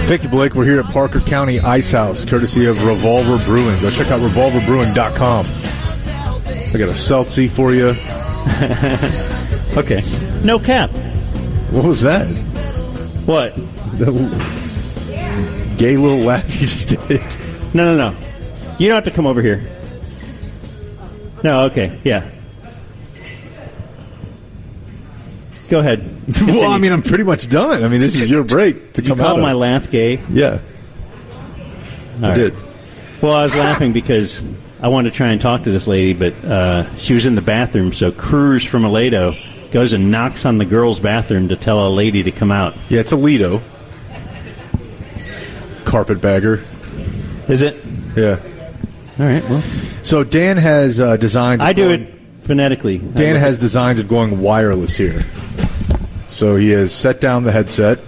Thank you, Blake. We're here at Parker County Ice House, courtesy of Revolver Brewing. Go check out revolverbrewing.com. I got a seltzy for you. Okay. No cap. What was that? What? The gay little laugh you just did. No. You don't have to come over here. No, okay. Yeah. Go ahead. Continue. Well, I mean, I'm pretty much done. I mean, this is your break to come out. You call my laugh gay? Yeah. I did. Well, I was laughing because I wanted to try and talk to this lady, but she was in the bathroom, so Cruz from Aledo goes and knocks on the girls' bathroom to tell a lady to come out. Yeah, it's Aledo. Carpetbagger. Is it? Yeah. All right, well. So Dan has designs. I do it phonetically. Dan has designs of going wireless here. So he has set down the headset.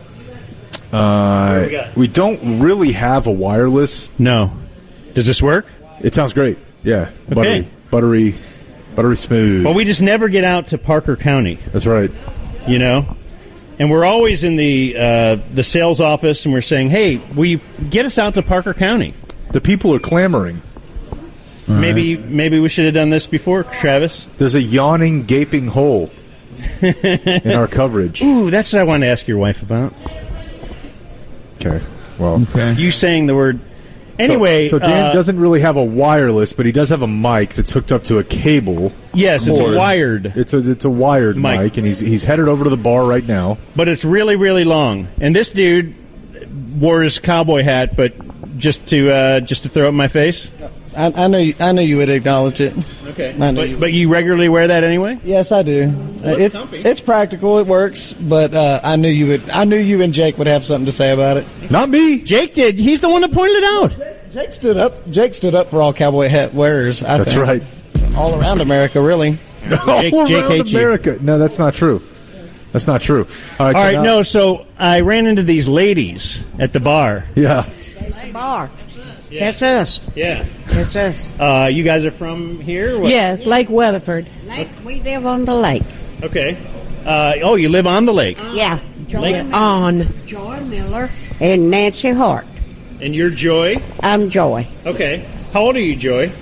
We don't really have a wireless. No. Does this work? It sounds great. Yeah. Okay. Buttery smooth. Well, we just never get out to Parker County. That's right. You know? And we're always in the sales office, and we're saying, hey, will you get us out to Parker County? The people are clamoring. Maybe we should have done this before, Travis. There's a yawning, gaping hole in our coverage. Ooh, that's what I wanted to ask your wife about. Okay. Well, you saying the word. Anyway. So Dan doesn't really have a wireless, but he does have a mic that's hooked up to a cable. Yes, it's a wired. It's a wired mic, and he's headed over to the bar right now. But it's really, really long. And this dude wore his cowboy hat, but just to throw it in my face. I know you would acknowledge it. Okay. But you regularly wear that anyway? Yes, I do. It's practical. It works. But I knew you and Jake would have something to say about it. Not me. Jake did. He's the one that pointed it out. Jake stood up. Jake stood up for all cowboy hat wearers. That's right. All around America, really. Jake hates America. No, that's not true. That's not true. All right. No. So I ran into these ladies at the bar. Yeah. Bar. Yeah. That's us. Yeah. That's us. You guys are from here? What? Yes, Lake Weatherford. We live on the lake. Okay. You live on the lake? Yeah. On. Joy Miller and Nancy Hart. And you're Joy? I'm Joy. Okay. How old are you, Joy?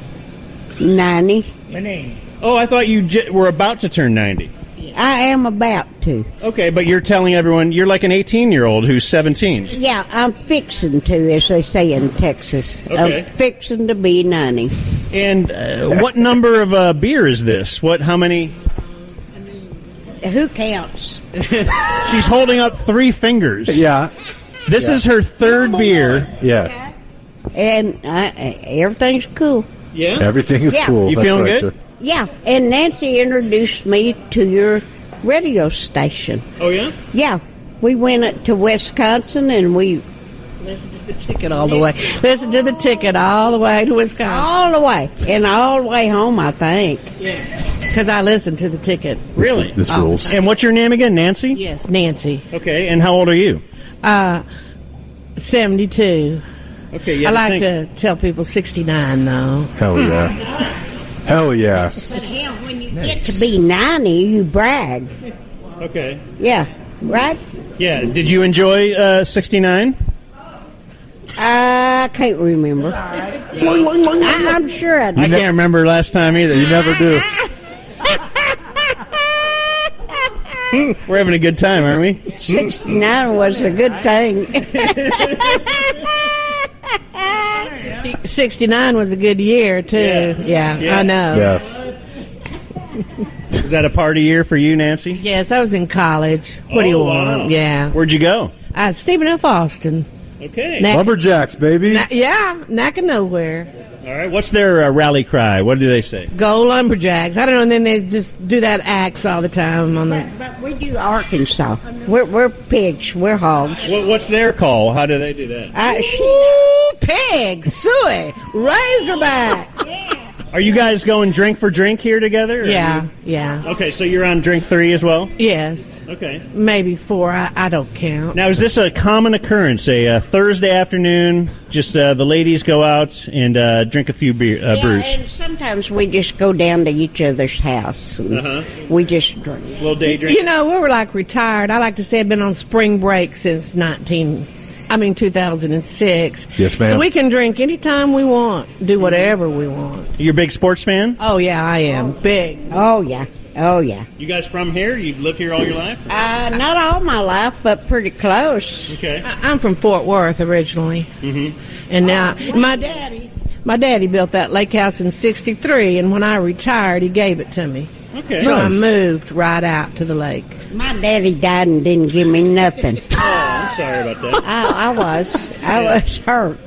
90. Oh, I thought you were about to turn 90. I am about to. Okay, but you're telling everyone you're like an 18-year-old who's 17. Yeah, I'm fixing to, as they say in Texas. Okay. I'm fixing to be 90. And what number of beer is this? How many? Who counts? She's holding up 3 fingers. Yeah. This is her third beer. Yeah. And everything's cool. Yeah? Everything is cool. You That's feeling right, good? Joe. Yeah, and Nancy introduced me to your radio station. Oh, yeah? Yeah, we went to Wisconsin and we listened to the ticket all the way. Listened to the ticket all the way to Wisconsin. All the way. And all the way home, I think. Yeah. Because I listened to the ticket. Really? This rules. And what's your name again, Nancy? Yes, Nancy. Okay, and how old are you? 72. Okay, I like to tell people 69, though. Hell yeah. Hell yeah. But hell, when you get to be 90, you brag. Okay. Yeah, right? Yeah, did you enjoy 69? I can't remember. I'm sure I did. I can't remember last time either. You never do. We're having a good time, aren't we? 69 was a good thing. 69 was a good year, too. Yeah, I know. Yeah. Is that a party year for you, Nancy? Yes, I was in college. What do you want? Wow. Yeah. Where'd you go? Stephen F. Austin. Okay. Lumberjacks, baby. Knack of nowhere. All right. What's their rally cry? What do they say? Go Lumberjacks. I don't know, and then they just do that axe all the time on the... But we do Arkansas. We're pigs. We're hogs. What's their call? How do they do that? Ooh, pig, suey, razorback. Are you guys going drink for drink here together? Yeah. Okay, so you're on drink 3 as well? Yes. Okay. Maybe 4. I don't count. Now, is this a common occurrence? A Thursday afternoon, just the ladies go out and drink a few brews? And sometimes we just go down to each other's house. And we just drink. Little day drink? You know, we were like retired. I like to say I've been on spring break since 19 2006. Yes, ma'am. So we can drink anytime we want, do whatever we want. You're a big sports fan? Oh, yeah, I am. Big. Oh, yeah. Oh, yeah. You guys from here? You've lived here all your life? Not all my life, but pretty close. Okay. I'm from Fort Worth originally. Mm-hmm. And now, my daddy built that lake house in 63, and when I retired, he gave it to me. Okay. So I Nice. moved right out to the lake. My daddy died and didn't give me nothing. Oh, I'm sorry about that. I was hurt.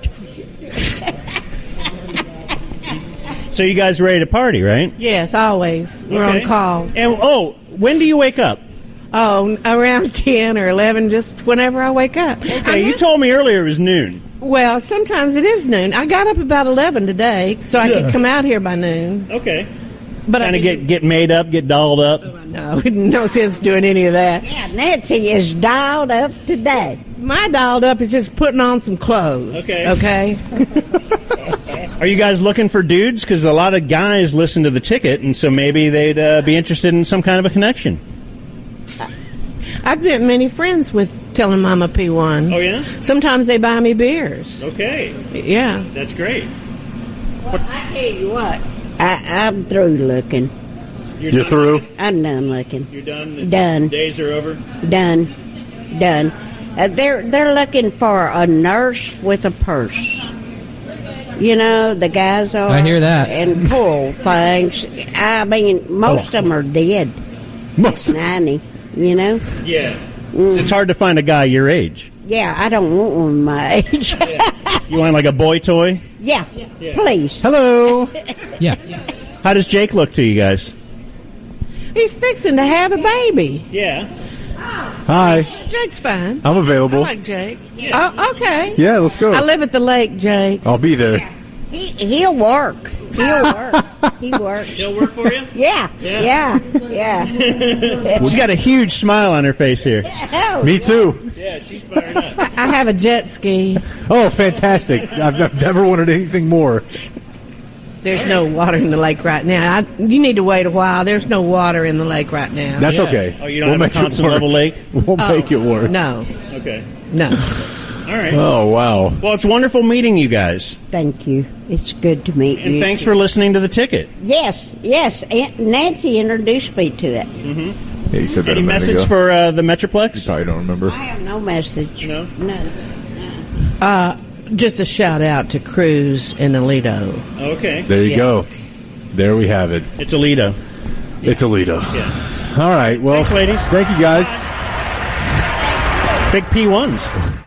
So you guys ready to party, right? Yes, always. We're Okay. on call. And when do you wake up? Oh, around 10 or 11, just whenever I wake up. Okay, you told me earlier it was noon. Well, sometimes it is noon. I got up about 11 today, so I could come out here by noon. Okay. But Kind I of get made up, get dolled up. no sense doing any of that. Yeah, Nancy is dialed up today. My dialed up is just putting on some clothes. Okay. Okay. Are you guys looking for dudes? Because a lot of guys listen to the ticket, and so maybe they'd be interested in some kind of a connection. I've met many friends with telling Mama P1. Oh, yeah? Sometimes they buy me beers. Okay. Yeah. That's great. Well, I tell you what, I'm through looking. You're done through? looking? I'm done looking. You're done? Done. Days are over? Done. They're looking for a nurse with a purse. You know, the guys are. I hear that. And poor things. I mean, most of them are dead. Most. 90, you know? Yeah. It's hard to find a guy your age. Yeah, I don't want one my age. You want like a boy toy? Yeah, please. Hello. Yeah. How does Jake look to you guys? He's fixing to have a baby. Yeah. Hi. Jake's fine. I'm I available. like Jake. Oh, okay. Yeah, let's go. I live at the lake, Jake. I'll be there. He'll work. He'll work. He works. He'll work for you? Yeah. She's got a huge smile on her face here. Oh, Me too. Yeah, she's fired up. I have a jet ski. Oh, fantastic. I've never wanted anything more. There's no water in the lake right now. You need to wait a while. There's no water in the lake right now. That's Yeah. okay. Oh, you don't have a make it constant work. level lake? We'll make it work. No, Okay. no. All right. Oh, wow. Well, it's wonderful meeting you guys. thank you. It's good to meet And you. thanks for listening to The Ticket. Yes. Aunt Nancy introduced me to it. Yeah, you said that Any a minute message ago. for the Metroplex? Probably don't remember. I have no message. No? No. Just a shout out to Cruz and Alito. Okay. There you Yeah. go. There we have it. It's Alito. It's Alito. Yeah. All right. Well, Thanks, ladies. Thank you, guys. Big P1s.